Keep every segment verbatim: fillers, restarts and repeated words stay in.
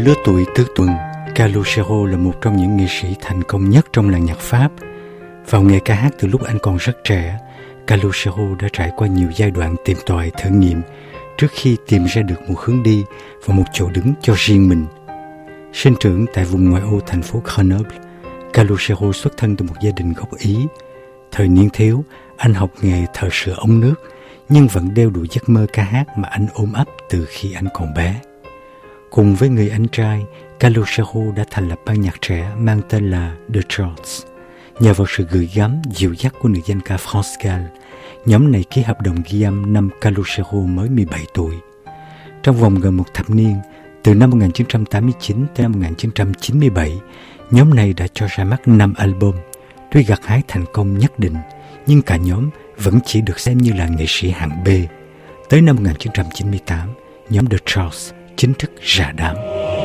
lứa tuổi tứ tuần, Calogero là một trong những nghệ sĩ thành công nhất trong làng nhạc Pháp. Vào nghề ca hát từ lúc anh còn rất trẻ, Calogero đã trải qua nhiều giai đoạn tìm tòi thử nghiệm trước khi tìm ra được một hướng đi và một chỗ đứng cho riêng mình. Sinh trưởng tại vùng ngoại ô thành phố Grenoble, Calogero xuất thân từ một gia đình gốc Ý. Thời niên thiếu, anh học nghề thợ sửa ống nước, nhưng vẫn đeo đuổi giấc mơ ca hát mà anh ôm ấp từ khi anh còn bé. Cùng với người anh trai, Calogero đã thành lập ban nhạc trẻ mang tên là The Charts. Nhờ vào sự gửi gắm, dịu dắt của nữ danh ca France Gall, nhóm này ký hợp đồng ghi âm năm Calogero mới mười bảy tuổi. Trong vòng gần một thập niên, từ năm một nghìn chín trăm tám mươi chín tới năm một nghìn chín trăm chín mươi bảy, nhóm này đã cho ra mắt năm album. Tuy gặt hái thành công nhất định, nhưng cả nhóm vẫn chỉ được xem như là nghệ sĩ hạng B. Tới năm một nghìn chín trăm chín mươi tám, nhóm The Charts chính thức rã đám.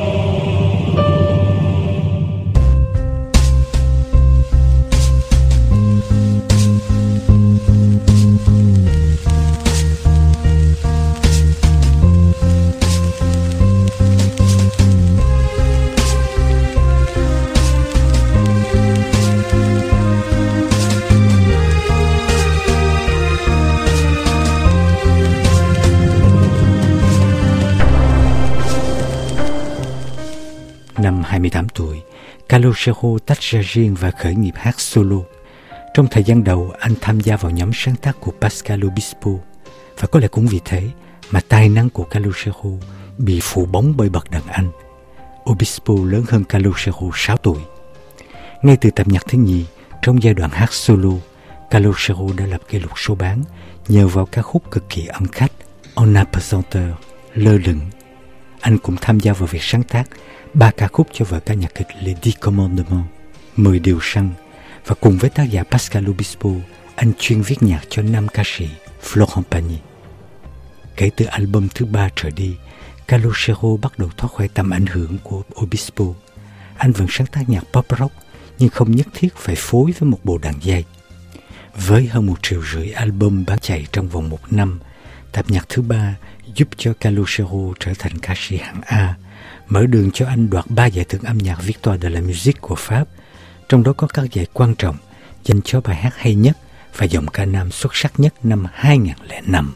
Năm hai mươi tám tuổi, Calogero tách ra riêng và khởi nghiệp hát solo. Trong thời gian đầu, anh tham gia vào nhóm sáng tác của Pascal Obispo, và có lẽ cũng vì thế mà tài năng của Calogero bị phủ bóng bởi bậc đàn anh. Obispo lớn hơn Calogero sáu tuổi. Ngay từ tập nhạc thứ nhì, trong giai đoạn hát solo, Calogero đã lập kỷ lục số bán nhờ vào ca khúc cực kỳ âm khách En apesanteur, lơ lửng. Anh cũng tham gia vào việc sáng tác ba ca khúc cho vở ca nhạc kịch Les Dix Commandements, mười điều răn, và cùng với tác giả Pascal Obispo, anh chuyên viết nhạc cho nam ca sĩ Florent Pagny. Kể từ album thứ ba trở đi, Calogero bắt đầu thoát khỏi tầm ảnh hưởng của Obispo. Anh vẫn sáng tác nhạc pop rock, nhưng không nhất thiết phải phối với một bộ đàn dây. Với hơn một triệu rưỡi album bán chạy trong vòng một năm, tập nhạc thứ ba giúp cho Calogero trở thành ca sĩ hạng A, mở đường cho anh đoạt ba giải thưởng âm nhạc Victoire de la Musique của Pháp, trong đó có các giải quan trọng dành cho bài hát hay nhất và giọng ca nam xuất sắc nhất năm hai nghìn lẻ năm.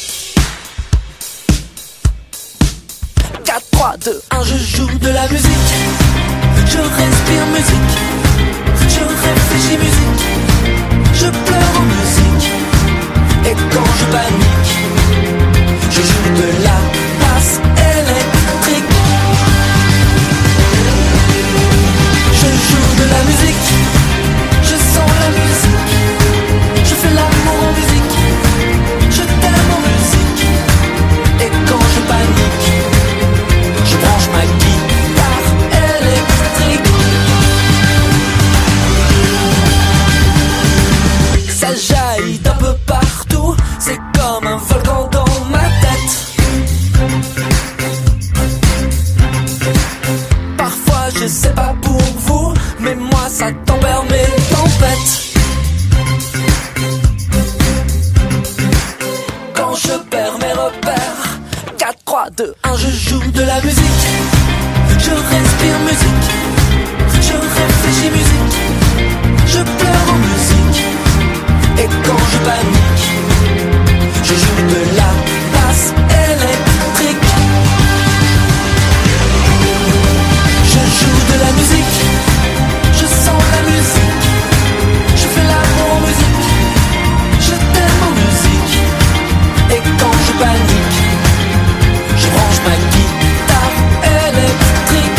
quatre, trois, deux, un, je joue de la musique. Je respire musique. Je réfléchis musique. Je pleure en musique. Et quand je panique, je joue de la basse électrique. Je joue de la musique. Je sens la musique. Je fais l'amour en musique. Je t'aime en musique. Et quand je panique, je branche ma guitare électrique. Ça jaillit d'un peu partout. C'est comme un volcan dans ma tête. Parfois je sais pas pour vous, mais moi ça tempère mes tempêtes. Quand je perds mes repères, quatre, trois, deux, un, je joue de la musique. Je respire musique. Je réfléchis musique. Je pleure en musique. Et quand je panique, je joue de la basse électrique. Je joue de la musique. Je sens la musique. Je fais l'amour en musique. Je t'aime en musique. Et quand je panique, je branche ma guitare électrique.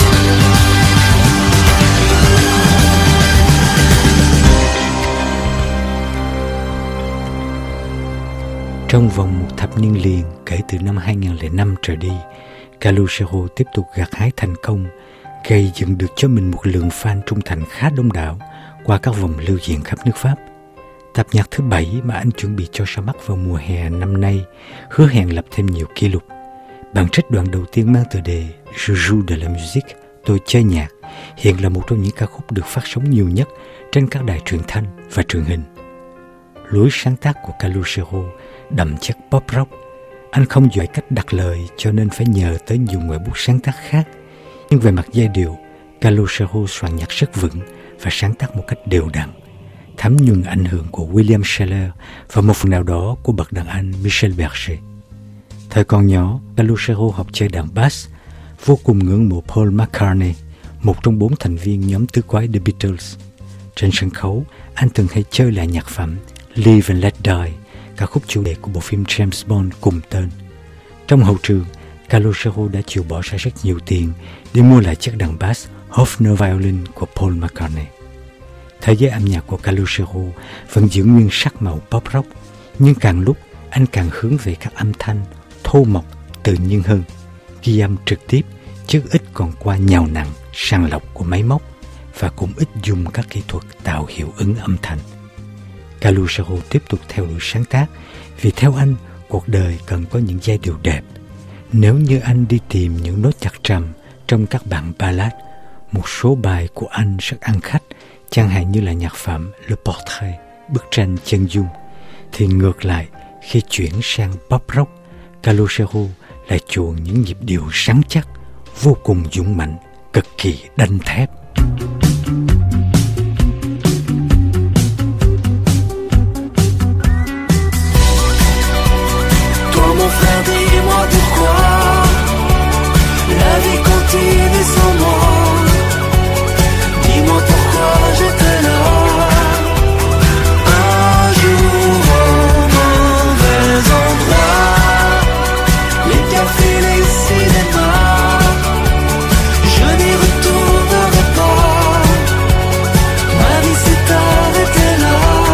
Trong vòng một thập niên liền, kể từ năm hai nghìn lẻ năm trở đi, Calogero tiếp tục gặt hái thành công, gây dựng được cho mình một lượng fan trung thành khá đông đảo qua các vòng lưu diễn khắp nước Pháp. Tập nhạc thứ bảy mà anh chuẩn bị cho ra mắt vào mùa hè năm nay hứa hẹn lập thêm nhiều kỷ lục. Bản trích đoạn đầu tiên mang tựa đề Je joue de la musique, tôi chơi nhạc, hiện là một trong những ca khúc được phát sóng nhiều nhất trên các đài truyền thanh và truyền hình. Lối sáng tác của Calogero đậm chất pop rock. Anh không giỏi cách đặt lời cho nên phải nhờ tới nhiều người bút sáng tác khác. Nhưng về mặt giai điệu, Calogero soạn nhạc rất vững và sáng tác một cách đều đặn, thấm nhuần ảnh hưởng của William Sheller và một phần nào đó của bậc đàn anh Michel Berger. Thời còn nhỏ, Calogero học chơi đàn bass, vô cùng ngưỡng mộ Paul McCartney, một trong bốn thành viên nhóm tứ quái The Beatles. Trên sân khấu, anh từng hay chơi lại nhạc phẩm Live and Let Die, ca khúc chủ đề của bộ phim James Bond cùng tên. Trong hậu trường, Calogero đã chịu bỏ ra rất nhiều tiền để mua lại chiếc đàn bass Hofner Violin của Paul McCartney. Thế giới âm nhạc của Calogero vẫn giữ nguyên sắc màu pop rock, nhưng càng lúc anh càng hướng về các âm thanh thô mộc, tự nhiên hơn, ghi âm trực tiếp chứ ít còn qua nhào nặng, sàng lọc của máy móc và cũng ít dùng các kỹ thuật tạo hiệu ứng âm thanh. Calogero tiếp tục theo đuổi sáng tác vì theo anh, cuộc đời cần có những giai điệu đẹp. Nếu như anh đi tìm những nốt nhạc trầm trong các bản ballad, một số bài của anh rất ăn khách, chẳng hạn như là nhạc phẩm Le Portrait, bức tranh chân dung, thì ngược lại, khi chuyển sang pop rock, Calogero lại chuộng những nhịp điệu rắn chắc, vô cùng dũng mãnh, cực kỳ đanh thép. Toi mon frère, dis-moi pourquoi la vie continue sans moi. Dis-moi pourquoi j'étais là un jour au mauvais endroit. Les cafés, les cinémas, je n'y retournerai pas. Ma vie s'est arrêtée là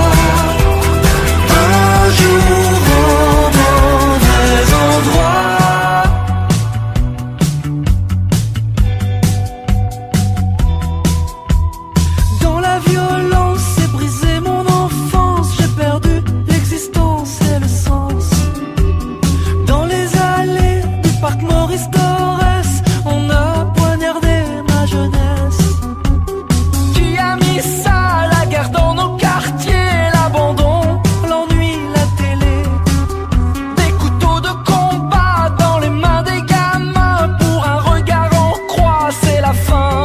un jour au mauvais endroit. Dans la violence s'est brisée mon enfance, j'ai perdu l'existence et le sens. Dans les allées du parc Maurice Dorès, on a poignardé ma jeunesse. Qui a mis ça, la guerre dans nos quartiers, l'abandon, l'ennui, la télé. Des couteaux de combat dans les mains des gamins, pour un regard en croix, c'est la fin.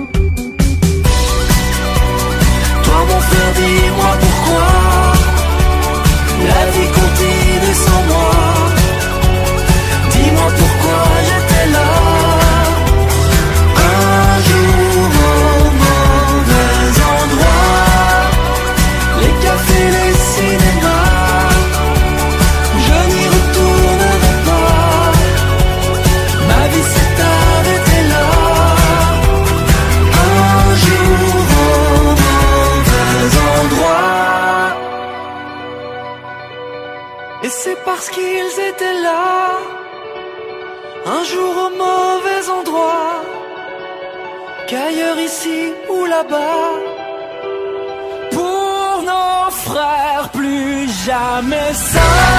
Toi mon frère, dis-moi pourquoi la vie continue sans moi. Dis-moi pourquoi j'étais là un jour au mauvais endroit. Les cafés, les cinémas, je n'y retournerai pas. Ma vie s'est arrêtée là un jour au mauvais endroit. Et c'est parce qu'ils étaient là un jour au mauvais endroit qu'ailleurs ici ou là-bas, pour nos frères plus jamais ça.